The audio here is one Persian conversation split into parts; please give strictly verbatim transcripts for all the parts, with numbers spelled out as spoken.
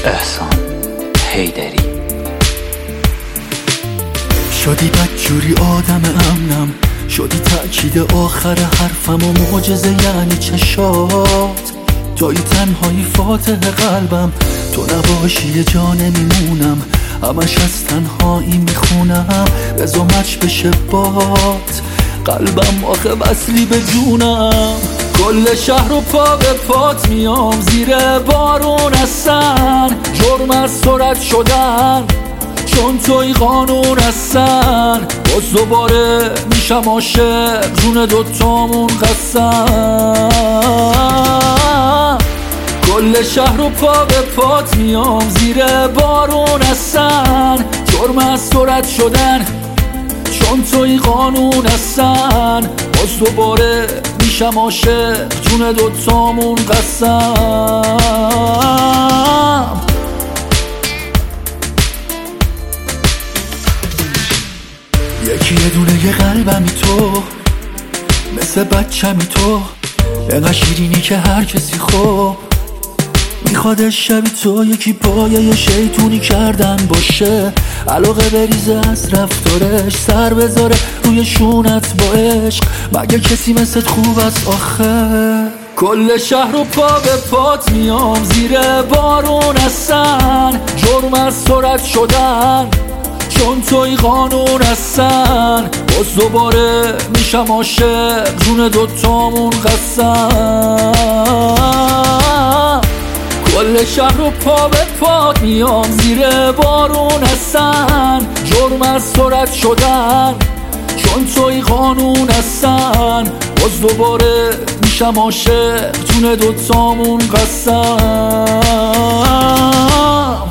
احسان حیدری. شدی بدجوری آدم امنم، شدی تأکید آخر حرفم و معجزه یعنی چشات. توی تنهایی فاتح قلبم، تو نباشی یه جا نمیمونم، همش از تنهایی میخونم رضا مچ بشه بات. قلبم آخه وصلی به جونم، کل شهر رو پا به پات میام زیر بارون هستن. جرم از سرعت شدن چون توی قانون هستن، باز دوباره میشم عاشق جون دوتامون قسم. کل شهر رو پا به پات میام زیر بارون هستن. جرم از سرعت شدن چون توی قانون هستن، باز دوباره میشم عاشق جون دوتامون قسم. یکی یه دونه یه قلبمی تو، مثل بچمی تو، اینقدر شیرینی که هر کسی خوب میخوادش شبی تو. یکی پایه یه شیطونی کردن باشه، علاقه بریزه از رفتارش، سر بذاره روی شونت با عشق. مگه کسی مثل خوب است آخه؟ کل شهر رو پا به پات میام زیر بارون هستن. جرم از سرعت شدن چون توی قانون هستن، باز دوباره میشم عاشق جون دوتامون قسم. کل شهر رو پا به پات میام زیر بارون هستن. جرم از سرعت شدن چون توی قانون هستن، باز دوباره میشم عاشق جون دوتامون قسم.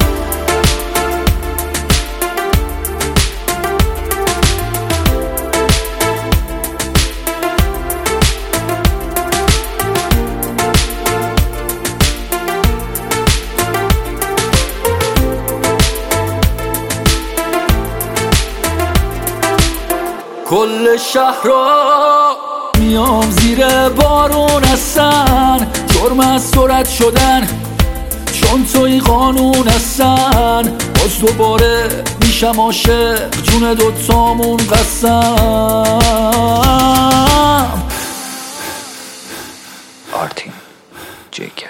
کل شهر را میام زیر بارون هستن. جرم از سرعت شدن چون توی قانون هستن، باز دوباره میشم عاشق جون دوتامون قسم. آرتین جیکر.